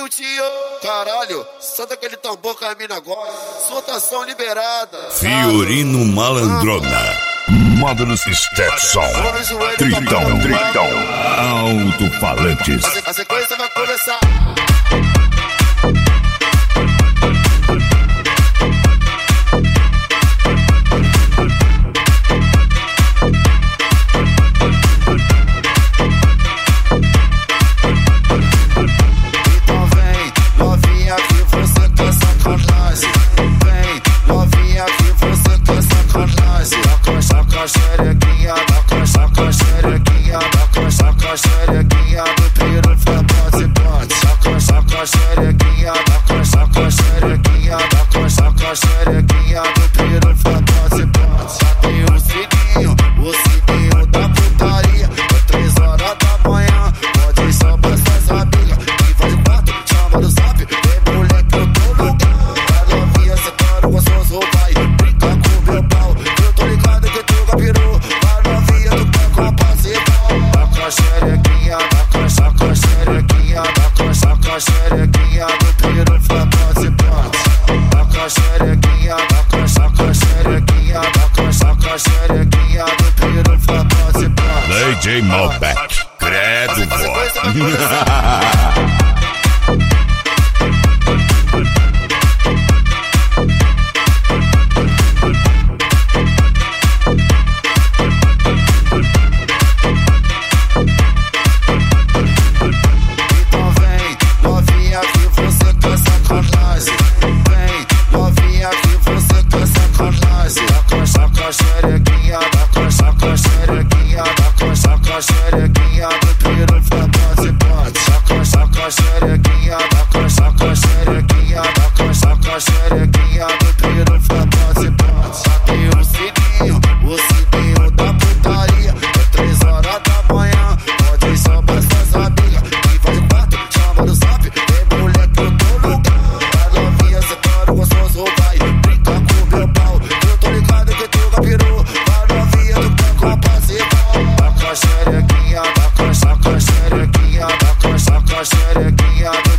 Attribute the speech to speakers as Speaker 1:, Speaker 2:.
Speaker 1: o tio. Caralho, solta aquele tambor que a mina gosta. Soltação liberada.
Speaker 2: Fiorino Malandrona. Módulos Stetson. Tritão. Alto-falantes.
Speaker 1: A sequência vai começar.
Speaker 3: Xerequinha, saca xerequinha do piru pra pote. Saca xerequinha, saca xerequinha do piru pra pote. Sabe o sininho da putaria. É 3 horas da manhã, pode chamar essas amigas. Quem faz 4, chama no zap. Tem moleque, eu tô no lugar. A novinha sentando gostoso, vai brincar com meu pau. Eu tô ligado que tu capirou. A novinha do pé com a parceira. Saca xerequinha, saca xerequinha do piru pra pote. Saca xerequinha, saca xerequinha do piru pra pote.
Speaker 2: DJ Malbec. Credo, vó.
Speaker 3: Xerequinha do piru pra pote. Saca xerequinha, saca xerequinha do piru pra pote. Sabe o sininho da putaria. É 3 horas da manhã, pode chamar essas amigas. Quem faz 4, chama no zap. Tem moleque, eu tô no lugar. A novinha sentando gostoso, vai brincar com meu pau. Eu tô ligado que tu capirou. A novinha do pé com a parceira. Saca xerequinha, saca xerequinha do